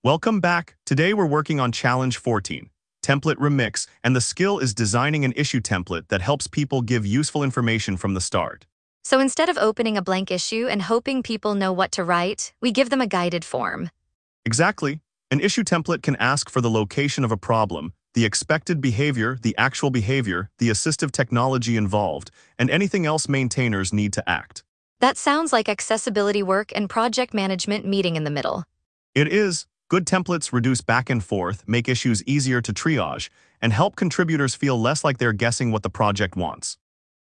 Welcome back. Today we're working on Challenge 14, Template Remix, and the skill is designing an issue template that helps people give useful information from the start. So instead of opening a blank issue and hoping people know what to write, we give them a guided form. Exactly. An issue template can ask for the location of a problem, the expected behavior, the actual behavior, the assistive technology involved, and anything else maintainers need to act. That sounds like accessibility work and project management meeting in the middle. It is. Good templates reduce back and forth, make issues easier to triage, and help contributors feel less like they're guessing what the project wants.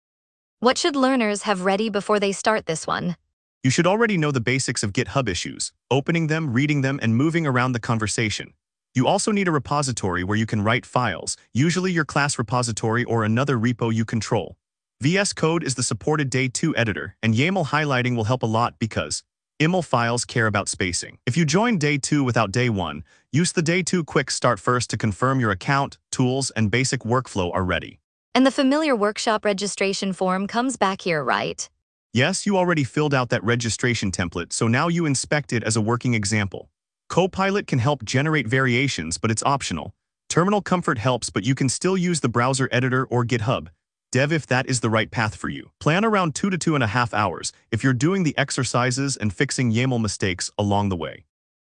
What should learners have ready before they start this one? You should already know the basics of GitHub issues, opening them, reading them, and moving around the conversation. You also need a repository where you can write files, usually your class repository or another repo you control. VS Code is the supported Day 2 editor, and YAML highlighting will help a lot because YAML files care about spacing. If you join Day 2 without Day 1, use the Day 2 quick start first to confirm your account, tools, and basic workflow are ready. And the familiar workshop registration form comes back here, right? Yes, you already filled out that registration template, so now you inspect it as a working example. Copilot can help generate variations, but it's optional. Terminal Comfort helps, but you can still use the browser editor or GitHub Dev if that is the right path for you. Plan around 2 to 2.5 hours if you're doing the exercises and fixing YAML mistakes along the way.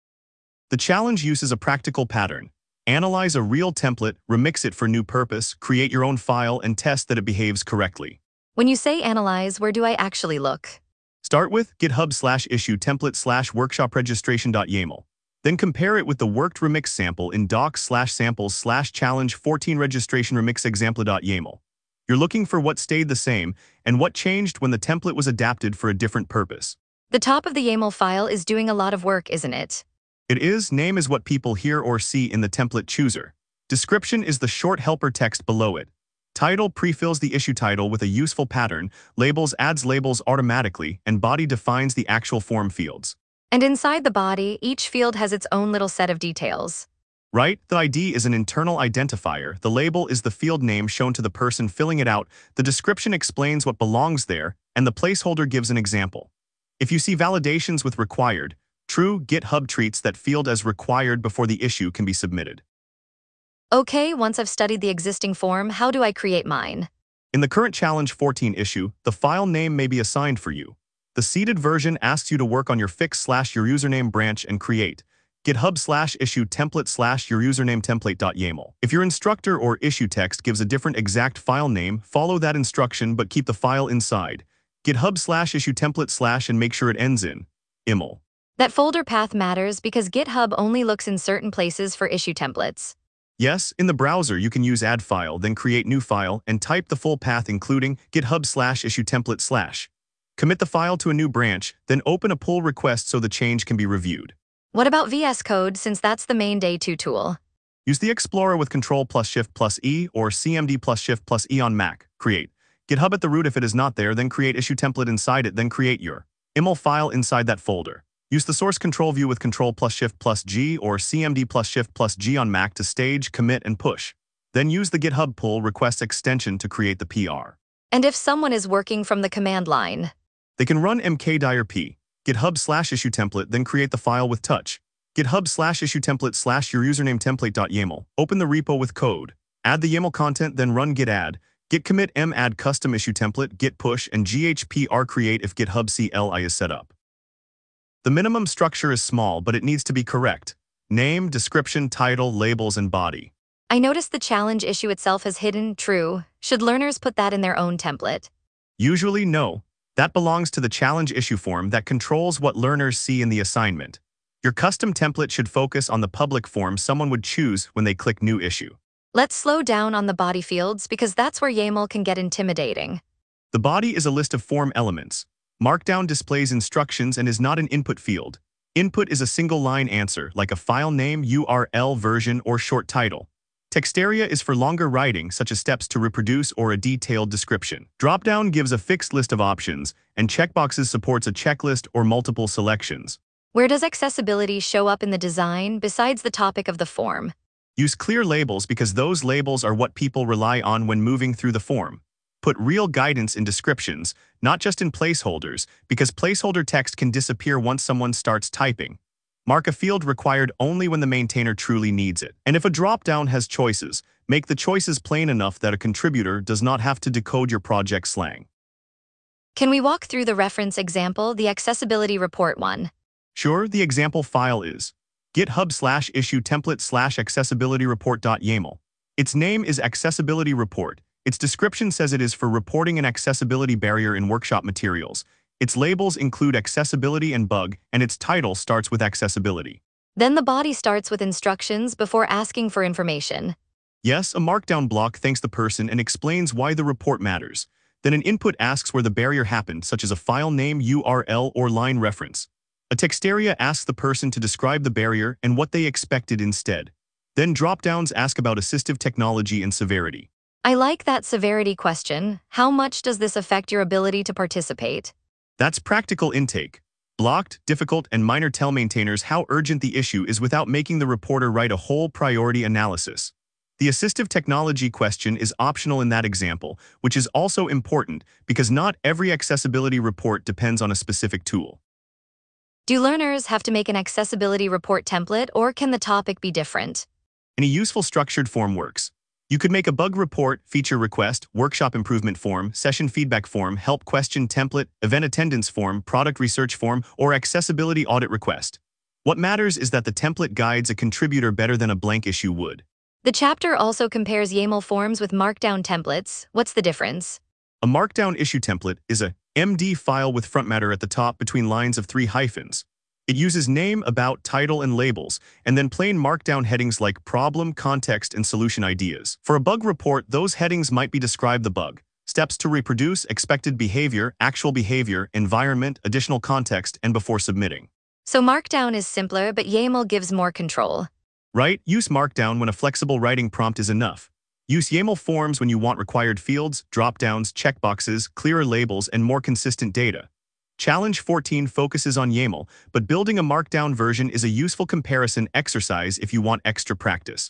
The challenge uses a practical pattern. Analyze a real template, remix it for new purpose, create your own file, and test that it behaves correctly. When you say analyze, where do I actually look? Start with github/issue template/workshop registration.yaml. Then compare it with the worked remix sample in docs/samples/challenge 14 registration remix example.yaml. You're looking for what stayed the same and what changed when the template was adapted for a different purpose. The top of the YAML file is doing a lot of work, isn't it? It is. Name is what people hear or see in the template chooser. Description is the short helper text below it. Title prefills the issue title with a useful pattern, labels adds labels automatically, and body defines the actual form fields. And inside the body, each field has its own little set of details. Right? The ID is an internal identifier, the label is the field name shown to the person filling it out, the description explains what belongs there, and the placeholder gives an example. If you see validations with required, true, GitHub treats that field as required before the issue can be submitted. Okay, once I've studied the existing form, how do I create mine? In the current Challenge 14 issue, the file name may be assigned for you. The seeded version asks you to work on your fix/your username branch and create github/issue template/your username template.yaml. If your instructor or issue text gives a different exact file name, follow that instruction but keep the file inside github/issue template/ and make sure it ends in YAML. That folder path matters because GitHub only looks in certain places for issue templates. Yes, in the browser you can use add file, then create new file, and type the full path including github/issue template/. Commit the file to a new branch, then open a pull request so the change can be reviewed. What about VS Code, since that's the main Day 2 tool? Use the Explorer with Ctrl+Shift+E or CMD+Shift+E on Mac. Create GitHub at the root. If it is not there, then create issue template inside it, then create your YAML file inside that folder. Use the source control view with Ctrl+Shift+G or CMD+Shift+G on Mac to stage, commit, and push. Then use the GitHub pull request extension to create the PR. And if someone is working from the command line? They can run mkdir github/issue template, then create the file with touch. github/issue template/your username template.yaml. Open the repo with code. Add the YAML content, then run git add, git commit add custom issue template, git push, and ghpr create if GitHub CLI is set up. The minimum structure is small, but it needs to be correct. Name, description, title, labels, and body. I noticed the challenge issue itself is hidden, true. Should learners put that in their own template? Usually, no. That belongs to the challenge issue form that controls what learners see in the assignment. Your custom template should focus on the public form someone would choose when they click New Issue. Let's slow down on the body fields because that's where YAML can get intimidating. The body is a list of form elements. Markdown displays instructions and is not an input field. Input is a single-line answer, like a file name, URL, version, or short title. Text area is for longer writing, such as steps to reproduce or a detailed description. Dropdown gives a fixed list of options, and checkboxes supports a checklist or multiple selections. Where does accessibility show up in the design besides the topic of the form? Use clear labels because those labels are what people rely on when moving through the form. Put real guidance in descriptions, not just in placeholders, because placeholder text can disappear once someone starts typing. Mark a field required only when the maintainer truly needs it. And if a dropdown has choices, make the choices plain enough that a contributor does not have to decode your project slang. Can we walk through the reference example, the accessibility report one? Sure, the example file is github/issue template/accessibilityreport.yaml. Its name is Accessibility Report. Its description says it is for reporting an accessibility barrier in workshop materials. Its labels include accessibility and bug, and its title starts with accessibility. Then the body starts with instructions before asking for information. Yes, a markdown block thanks the person and explains why the report matters. Then an input asks where the barrier happened, such as a file name, URL, or line reference. A text area asks the person to describe the barrier and what they expected instead. Then dropdowns ask about assistive technology and severity. I like that severity question. How much does this affect your ability to participate? That's practical intake. Blocked, difficult, and minor tell maintainers how urgent the issue is without making the reporter write a whole priority analysis. The assistive technology question is optional in that example, which is also important because not every accessibility report depends on a specific tool. Do learners have to make an accessibility report template, or can the topic be different? Any useful structured form works. You could make a bug report, feature request, workshop improvement form, session feedback form, help question template, event attendance form, product research form, or accessibility audit request. What matters is that the template guides a contributor better than a blank issue would. The chapter also compares YAML forms with Markdown templates. What's the difference? A Markdown issue template is a MD file with front matter at the top between lines of 3 hyphens. It uses name, about, title, and labels, and then plain Markdown headings like problem, context, and solution ideas. For a bug report, those headings might be describe the bug, steps to reproduce, expected behavior, actual behavior, environment, additional context, and before submitting. So Markdown is simpler, but YAML gives more control. Right? Use Markdown when a flexible writing prompt is enough. Use YAML forms when you want required fields, dropdowns, checkboxes, clearer labels, and more consistent data. Challenge 14 focuses on YAML, but building a Markdown version is a useful comparison exercise if you want extra practice.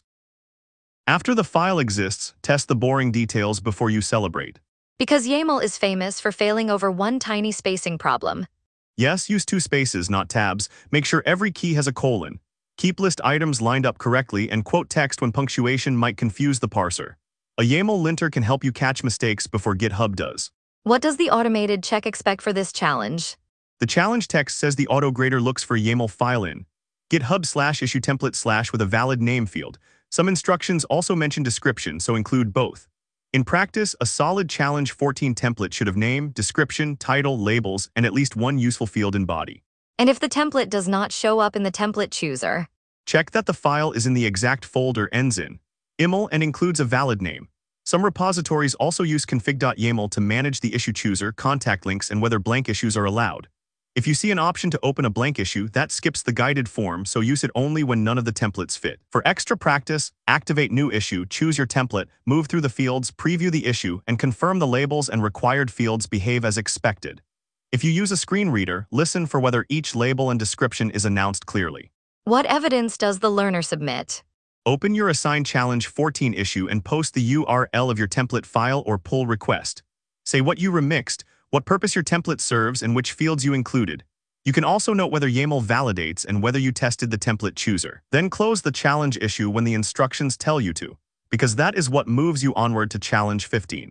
After the file exists, test the boring details before you celebrate. Because YAML is famous for failing over one tiny spacing problem. Yes, use 2 spaces, not tabs. Make sure every key has a colon. Keep list items lined up correctly and quote text when punctuation might confuse the parser. A YAML linter can help you catch mistakes before GitHub does. What does the automated check expect for this challenge? The challenge text says the autograder looks for YAML file in GitHub/issue template/ with a valid name field. Some instructions also mention description, so include both. In practice, a solid challenge 14 template should have name, description, title, labels, and at least one useful field in body. And if the template does not show up in the template chooser, check that the file is in the exact folder ends in IML and includes a valid name. Some repositories also use config.yaml to manage the issue chooser, contact links, and whether blank issues are allowed. If you see an option to open a blank issue, that skips the guided form, so use it only when none of the templates fit. For extra practice, activate new issue, choose your template, move through the fields, preview the issue, and confirm the labels and required fields behave as expected. If you use a screen reader, listen for whether each label and description is announced clearly. What evidence does the learner submit? Open your assigned Challenge 14 issue and post the URL of your template file or pull request. Say what you remixed, what purpose your template serves, and which fields you included. You can also note whether YAML validates and whether you tested the template chooser. Then close the challenge issue when the instructions tell you to, because that is what moves you onward to Challenge 15.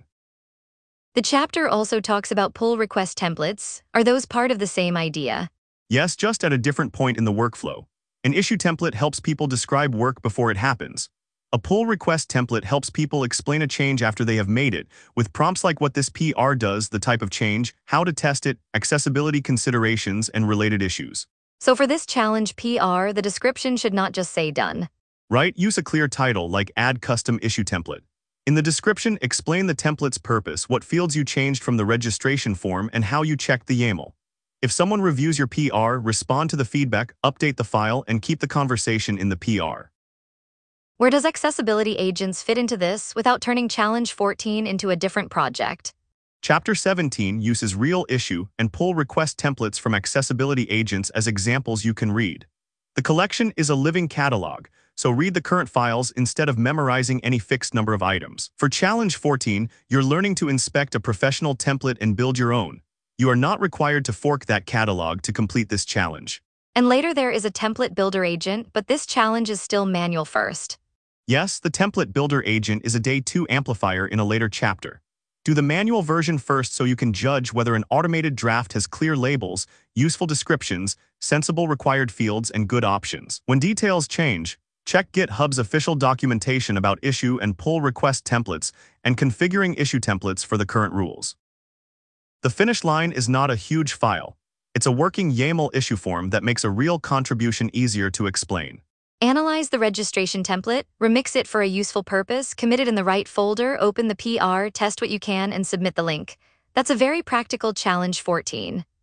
The chapter also talks about pull request templates. Are those part of the same idea? Yes, just at a different point in the workflow. An issue template helps people describe work before it happens. A pull request template helps people explain a change after they have made it, with prompts like what this PR does, the type of change, how to test it, accessibility considerations, and related issues. So for this challenge PR, the description should not just say done. Right? Use a clear title like Add Custom Issue Template. In the description, explain the template's purpose, what fields you changed from the registration form, and how you checked the YAML. If someone reviews your PR, respond to the feedback, update the file, and keep the conversation in the PR. Where does accessibility agents fit into this without turning Challenge 14 into a different project? Chapter 17 uses real issue and pull request templates from accessibility agents as examples you can read. The collection is a living catalog, so read the current files instead of memorizing any fixed number of items. For Challenge 14, you're learning to inspect a professional template and build your own. You are not required to fork that catalog to complete this challenge. And later there is a template builder agent, but this challenge is still manual first. Yes, the template builder agent is a day 2 amplifier in a later chapter. Do the manual version first so you can judge whether an automated draft has clear labels, useful descriptions, sensible required fields, and good options. When details change, check GitHub's official documentation about issue and pull request templates and configuring issue templates for the current rules. The finish line is not a huge file. It's a working YAML issue form that makes a real contribution easier to explain. Analyze the registration template, remix it for a useful purpose, commit it in the right folder, open the PR, test what you can, and submit the link. That's a very practical challenge 14.